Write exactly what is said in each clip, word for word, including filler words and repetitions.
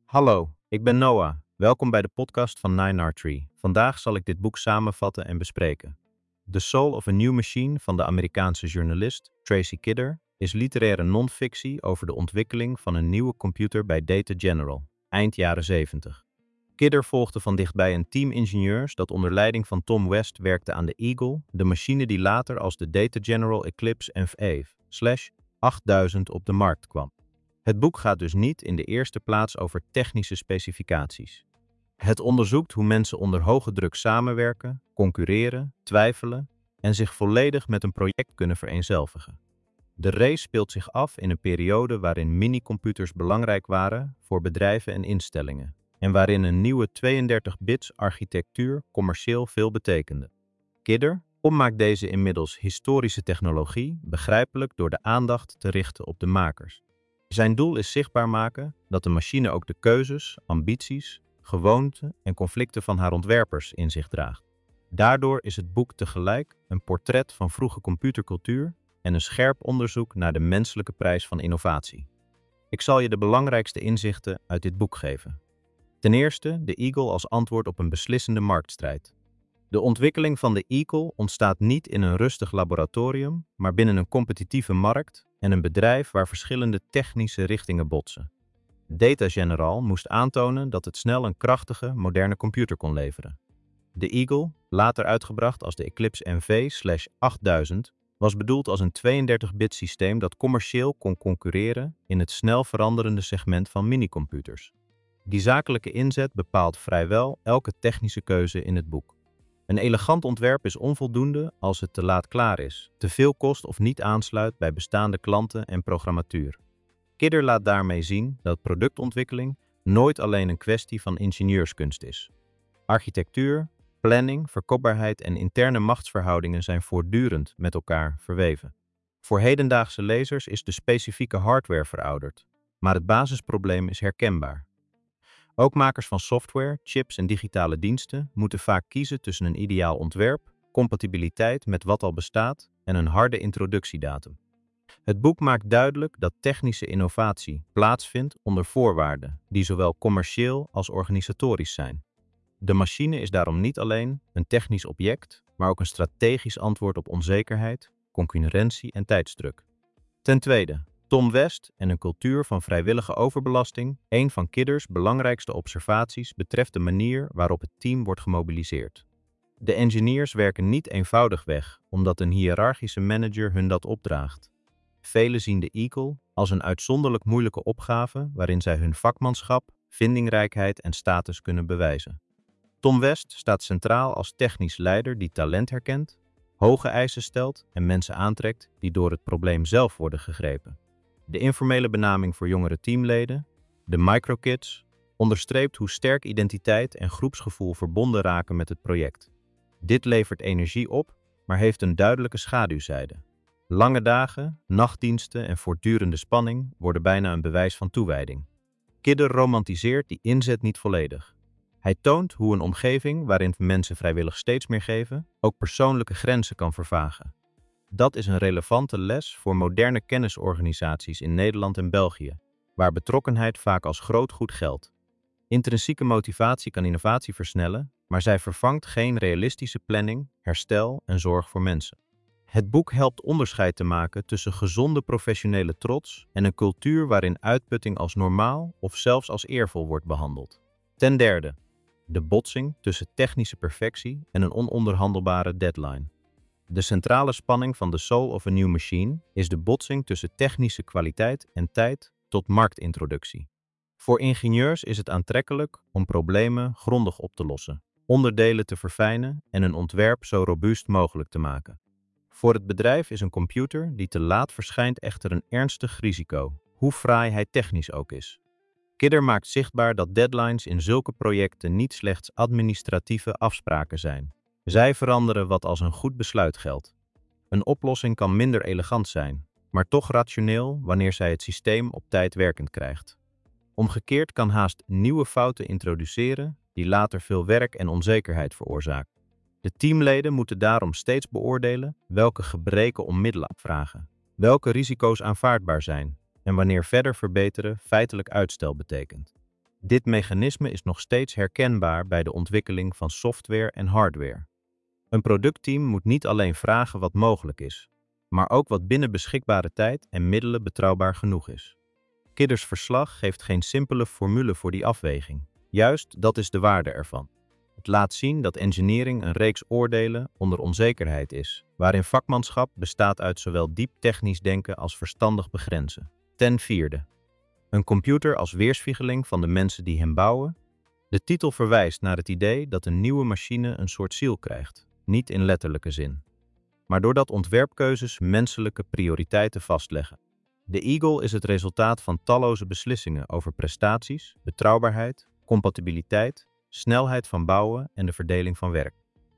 Hallo, ik ben Noah. Welkom bij de podcast van Nine R Tree. Vandaag zal ik dit boek samenvatten en bespreken. The Soul of a New Machine van de Amerikaanse journalist Tracy Kidder is literaire non-fictie over de ontwikkeling van een nieuwe computer bij Data General, eind jaren zeventig. Kidder volgde van dichtbij een team ingenieurs dat onder leiding van Tom West werkte aan de Eagle, de machine die later als de Data General Eclipse F achttduizend op de markt kwam. Het boek gaat dus niet in de eerste plaats over technische specificaties. Het onderzoekt hoe mensen onder hoge druk samenwerken, concurreren, twijfelen en zich volledig met een project kunnen vereenzelvigen. De race speelt zich af in een periode waarin minicomputers belangrijk waren voor bedrijven en instellingen en waarin een nieuwe tweeëndertig-bits architectuur commercieel veel betekende. Kidder maakt deze inmiddels historische technologie begrijpelijk door de aandacht te richten op de makers. Zijn doel is zichtbaar maken dat de machine ook de keuzes, ambities, gewoonten en conflicten van haar ontwerpers in zich draagt. Daardoor is het boek tegelijk een portret van vroege computercultuur en een scherp onderzoek naar de menselijke prijs van innovatie. Ik zal je de belangrijkste inzichten uit dit boek geven. Ten eerste de Eagle als antwoord op een beslissende marktstrijd. De ontwikkeling van de Eagle ontstaat niet in een rustig laboratorium, maar binnen een competitieve markt en een bedrijf waar verschillende technische richtingen botsen. Data General moest aantonen dat het snel een krachtige, moderne computer kon leveren. De Eagle, later uitgebracht als de Eclipse N V achttduizend, was bedoeld als een tweeëndertig-bit systeem dat commercieel kon concurreren in het snel veranderende segment van minicomputers. Die zakelijke inzet bepaalt vrijwel elke technische keuze in het boek. Een elegant ontwerp is onvoldoende als het te laat klaar is, te veel kost of niet aansluit bij bestaande klanten en programmatuur. Kidder laat daarmee zien dat productontwikkeling nooit alleen een kwestie van ingenieurskunst is. Architectuur, planning, verkoopbaarheid en interne machtsverhoudingen zijn voortdurend met elkaar verweven. Voor hedendaagse lezers is de specifieke hardware verouderd, maar het basisprobleem is herkenbaar. Ook makers van software, chips en digitale diensten moeten vaak kiezen tussen een ideaal ontwerp, compatibiliteit met wat al bestaat en een harde introductiedatum. Het boek maakt duidelijk dat technische innovatie plaatsvindt onder voorwaarden die zowel commercieel als organisatorisch zijn. De machine is daarom niet alleen een technisch object, maar ook een strategisch antwoord op onzekerheid, concurrentie en tijdsdruk. Ten tweede, Tom West en een cultuur van vrijwillige overbelasting. Een van Kidders belangrijkste observaties betreft de manier waarop het team wordt gemobiliseerd. De engineers werken niet eenvoudig weg, omdat een hiërarchische manager hun dat opdraagt. Velen zien de Eagle als een uitzonderlijk moeilijke opgave waarin zij hun vakmanschap, vindingrijkheid en status kunnen bewijzen. Tom West staat centraal als technisch leider die talent herkent, hoge eisen stelt en mensen aantrekt die door het probleem zelf worden gegrepen. De informele benaming voor jongere teamleden, de microkids, onderstreept hoe sterk identiteit en groepsgevoel verbonden raken met het project. Dit levert energie op, maar heeft een duidelijke schaduwzijde. Lange dagen, nachtdiensten en voortdurende spanning worden bijna een bewijs van toewijding. Kidder romantiseert die inzet niet volledig. Hij toont hoe een omgeving waarin mensen vrijwillig steeds meer geven, ook persoonlijke grenzen kan vervagen. Dat is een relevante les voor moderne kennisorganisaties in Nederland en België, waar betrokkenheid vaak als groot goed geldt. Intrinsieke motivatie kan innovatie versnellen, maar zij vervangt geen realistische planning, herstel en zorg voor mensen. Het boek helpt onderscheid te maken tussen gezonde professionele trots en een cultuur waarin uitputting als normaal of zelfs als eervol wordt behandeld. Ten derde, de botsing tussen technische perfectie en een ononderhandelbare deadline. De centrale spanning van The Soul of a New Machine is de botsing tussen technische kwaliteit en tijd tot marktintroductie. Voor ingenieurs is het aantrekkelijk om problemen grondig op te lossen, onderdelen te verfijnen en een ontwerp zo robuust mogelijk te maken. Voor het bedrijf is een computer die te laat verschijnt echter een ernstig risico, hoe fraai hij technisch ook is. Kidder maakt zichtbaar dat deadlines in zulke projecten niet slechts administratieve afspraken zijn. Zij veranderen wat als een goed besluit geldt. Een oplossing kan minder elegant zijn, maar toch rationeel wanneer zij het systeem op tijd werkend krijgt. Omgekeerd kan haast nieuwe fouten introduceren die later veel werk en onzekerheid veroorzaken. De teamleden moeten daarom steeds beoordelen welke gebreken om middelen vragen, welke risico's aanvaardbaar zijn en wanneer verder verbeteren feitelijk uitstel betekent. Dit mechanisme is nog steeds herkenbaar bij de ontwikkeling van software en hardware. Een productteam moet niet alleen vragen wat mogelijk is, maar ook wat binnen beschikbare tijd en middelen betrouwbaar genoeg is. Kidders verslag geeft geen simpele formule voor die afweging. Juist dat is de waarde ervan. Het laat zien dat engineering een reeks oordelen onder onzekerheid is, waarin vakmanschap bestaat uit zowel diep technisch denken als verstandig begrenzen. Ten vierde. Een computer als weerspiegeling van de mensen die hem bouwen. De titel verwijst naar het idee dat een nieuwe machine een soort ziel krijgt, niet in letterlijke zin, maar doordat ontwerpkeuzes menselijke prioriteiten vastleggen. De Eagle is het resultaat van talloze beslissingen over prestaties, betrouwbaarheid, compatibiliteit, snelheid van bouwen en de verdeling van werk.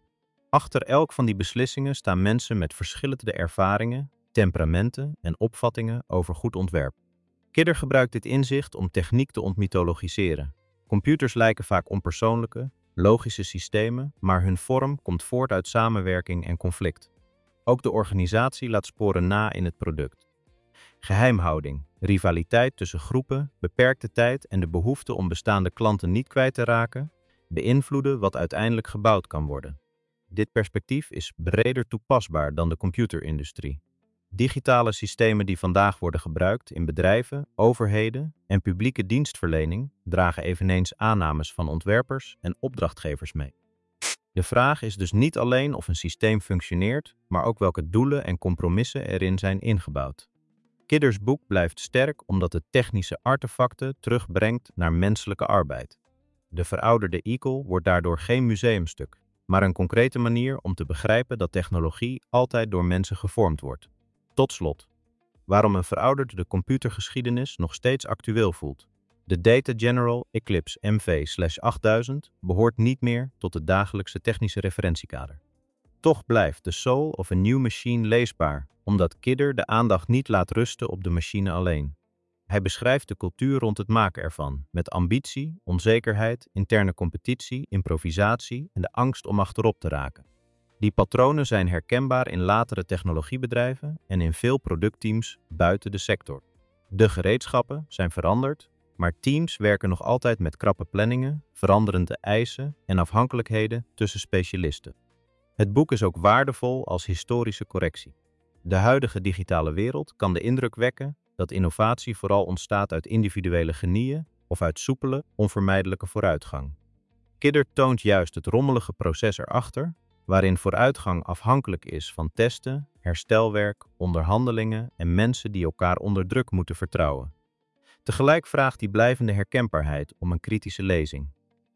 Achter elk van die beslissingen staan mensen met verschillende ervaringen, temperamenten en opvattingen over goed ontwerp. Kidder gebruikt dit inzicht om techniek te ontmythologiseren. Computers lijken vaak onpersoonlijke, logische systemen, maar hun vorm komt voort uit samenwerking en conflict. Ook de organisatie laat sporen na in het product. Geheimhouding, rivaliteit tussen groepen, beperkte tijd en de behoefte om bestaande klanten niet kwijt te raken, beïnvloeden wat uiteindelijk gebouwd kan worden. Dit perspectief is breder toepasbaar dan de computerindustrie. Digitale systemen die vandaag worden gebruikt in bedrijven, overheden en publieke dienstverlening dragen eveneens aannames van ontwerpers en opdrachtgevers mee. De vraag is dus niet alleen of een systeem functioneert, maar ook welke doelen en compromissen erin zijn ingebouwd. Kidders boek blijft sterk omdat het technische artefacten terugbrengt naar menselijke arbeid. De verouderde Eagle wordt daardoor geen museumstuk, maar een concrete manier om te begrijpen dat technologie altijd door mensen gevormd wordt. Tot slot, waarom een verouderde computergeschiedenis nog steeds actueel voelt. De Data General Eclipse M V achttduizend behoort niet meer tot het dagelijkse technische referentiekader. Toch blijft The Soul of a New Machine leesbaar, omdat Kidder de aandacht niet laat rusten op de machine alleen. Hij beschrijft de cultuur rond het maken ervan, met ambitie, onzekerheid, interne competitie, improvisatie en de angst om achterop te raken. Die patronen zijn herkenbaar in latere technologiebedrijven en in veel productteams buiten de sector. De gereedschappen zijn veranderd, maar teams werken nog altijd met krappe planningen, veranderende eisen en afhankelijkheden tussen specialisten. Het boek is ook waardevol als historische correctie. De huidige digitale wereld kan de indruk wekken dat innovatie vooral ontstaat uit individuele genieën of uit soepele, onvermijdelijke vooruitgang. Kidder toont juist het rommelige proces erachter, waarin vooruitgang afhankelijk is van testen, herstelwerk, onderhandelingen en mensen die elkaar onder druk moeten vertrouwen. Tegelijk vraagt die blijvende herkenbaarheid om een kritische lezing.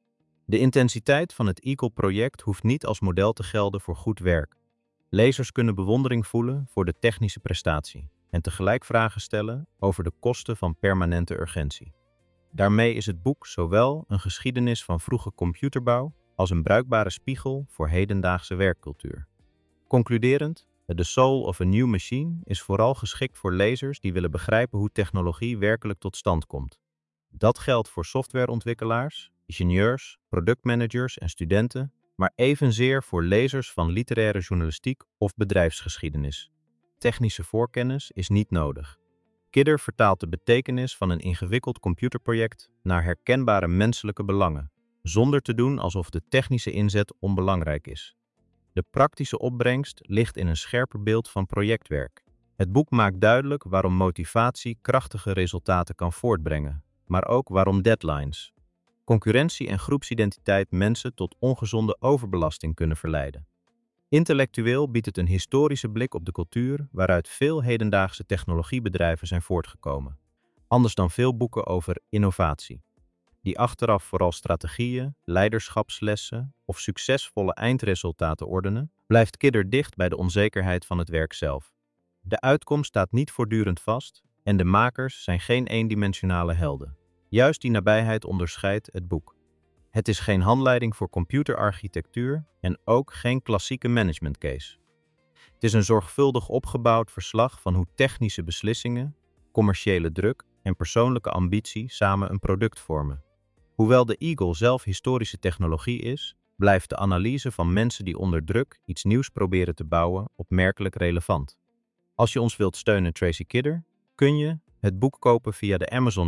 De intensiteit van het Eagle-project hoeft niet als model te gelden voor goed werk. Lezers kunnen bewondering voelen voor de technische prestatie en tegelijk vragen stellen over de kosten van permanente urgentie. Daarmee is het boek zowel een geschiedenis van vroege computerbouw als een bruikbare spiegel voor hedendaagse werkcultuur. Concluderend, The Soul of a New Machine is vooral geschikt voor lezers die willen begrijpen hoe technologie werkelijk tot stand komt. Dat geldt voor softwareontwikkelaars, ingenieurs, productmanagers en studenten, maar evenzeer voor lezers van literaire journalistiek of bedrijfsgeschiedenis. Technische voorkennis is niet nodig. Kidder vertaalt de betekenis van een ingewikkeld computerproject naar herkenbare menselijke belangen, zonder te doen alsof de technische inzet onbelangrijk is. De praktische opbrengst ligt in een scherper beeld van projectwerk. Het boek maakt duidelijk waarom motivatie krachtige resultaten kan voortbrengen, maar ook waarom deadlines, concurrentie en groepsidentiteit mensen tot ongezonde overbelasting kunnen verleiden. Intellectueel biedt het een historische blik op de cultuur waaruit veel hedendaagse technologiebedrijven zijn voortgekomen, anders dan veel boeken over innovatie, die achteraf vooral strategieën, leiderschapslessen of succesvolle eindresultaten ordenen, blijft Kidder dicht bij de onzekerheid van het werk zelf. De uitkomst staat niet voortdurend vast en de makers zijn geen eendimensionale helden. Juist die nabijheid onderscheidt het boek. Het is geen handleiding voor computerarchitectuur en ook geen klassieke managementcase. Het is een zorgvuldig opgebouwd verslag van hoe technische beslissingen, commerciële druk en persoonlijke ambitie samen een product vormen. Hoewel de Eagle zelf historische technologie is, blijft de analyse van mensen die onder druk iets nieuws proberen te bouwen opmerkelijk relevant. Als je ons wilt steunen, Tracy Kidder, kun je het boek kopen via de Amazon-link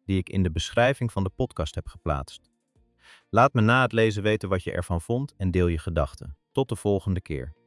die ik in de beschrijving van de podcast heb geplaatst. Laat me na het lezen weten wat je ervan vond en deel je gedachten. Tot de volgende keer.